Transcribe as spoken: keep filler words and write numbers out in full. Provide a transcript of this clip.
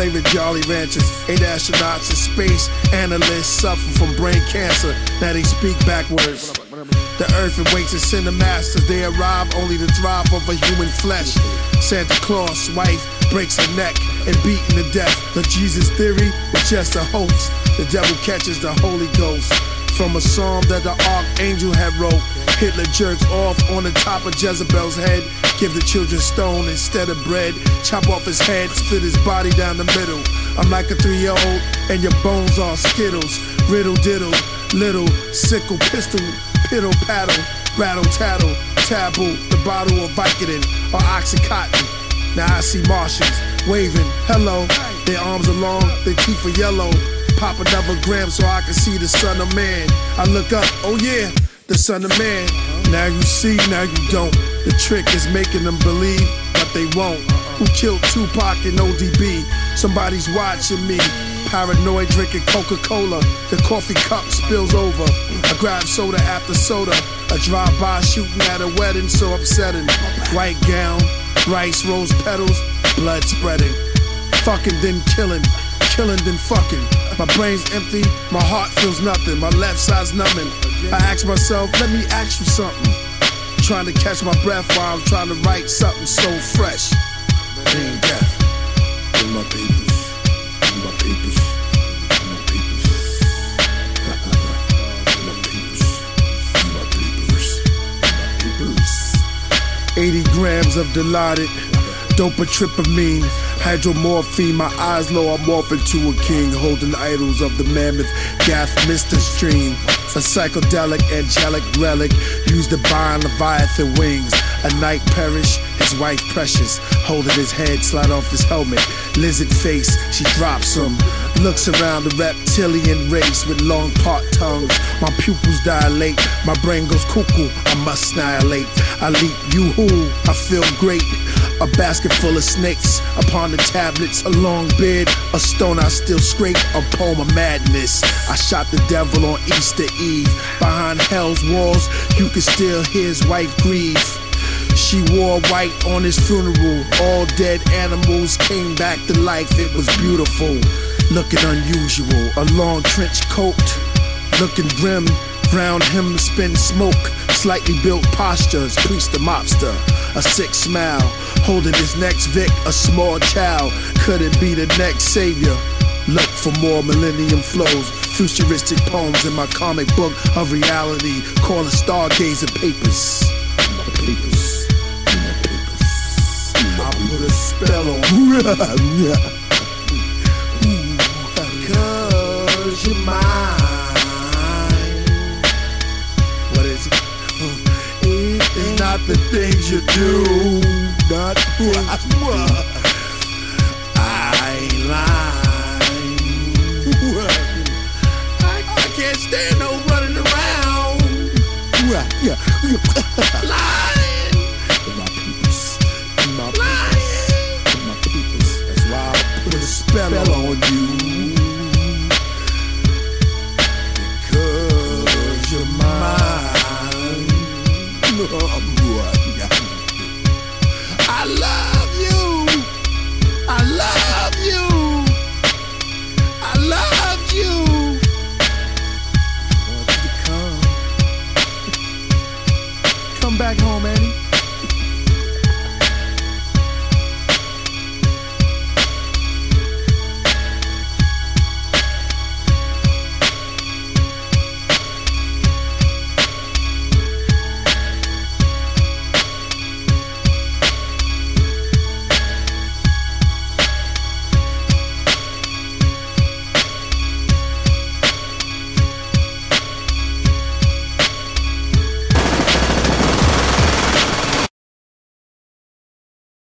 flavored Jolly Ranchers. Eight astronauts in space, analysts suffer from brain cancer. Now they speak backwards. The earth awaits and send the masters. They arrive only to drive over human flesh. Santa Claus' wife breaks her neck and beaten to death. The Jesus theory was just a hoax. The devil catches the Holy Ghost from a psalm that the archangel had wrote. Hitler jerks off on the top of Jezebel's head. Give the children stone instead of bread. Chop off his head, split his body down the middle. I'm like a three-year-old and your bones are Skittles. Riddle diddle, little sickle pistol, piddle paddle, rattle tattle, taboo, the bottle of Vicodin or Oxycontin. Now I see Martians waving, hello. Their arms are long, their teeth are yellow. Pop another gram so I can see the son of man. I look up, oh yeah, the son of man. Now you see, now you don't. The trick is making them believe, but they won't. Who killed Tupac and O D B? Somebody's watching me. Paranoid drinking Coca-Cola. The coffee cup spills over. I grab soda after soda. A drive-by shooting at a wedding, so upsetting. White gown, rice, rose petals, blood spreading. Fucking then killing, killing then fucking. My brain's empty, my heart feels nothing. My left side's numbing. I ask myself, let me ask you something. Trying to catch my breath while I'm trying to write something so fresh. Green death in my papers, in my papers, in my papers, in my papers, in my papers, in my papers. eighty grams of Dilaudid, dopatrypamine, hydromorphine. My eyes low, I'm off into a king, holding idols of the mammoth Gath Mister Stream. A psychedelic, angelic relic, used to bind Leviathan wings. A night perish, his wife precious, holding his head, slide off his helmet. Lizard face, she drops him. Looks around the reptilian race with long part tongues. My pupils dilate, my brain goes cuckoo, I must annihilate. I leap, yoo-hoo, I feel great. A basket full of snakes upon the tablets, a long beard, a stone I still scrape, a poem of madness. I shot the devil on Easter Eve. Behind hell's walls, you can still hear his wife grieve. She wore white on his funeral. All dead animals came back to life, it was beautiful. Looking unusual, a long trench coat, looking grim. Brown him spin smoke, slightly built postures, priest the mobster. A sick smile, holding his next Vic, a small child. Could it be the next savior? Look for more millennium flows, futuristic poems in my comic book of reality. Call it Stargazer papers. My papers, my papers. I put a spell on you. Cause you're mine. What is it? It's not the things you do, not what I ain't lying. I, I can't stand no running around. Lying.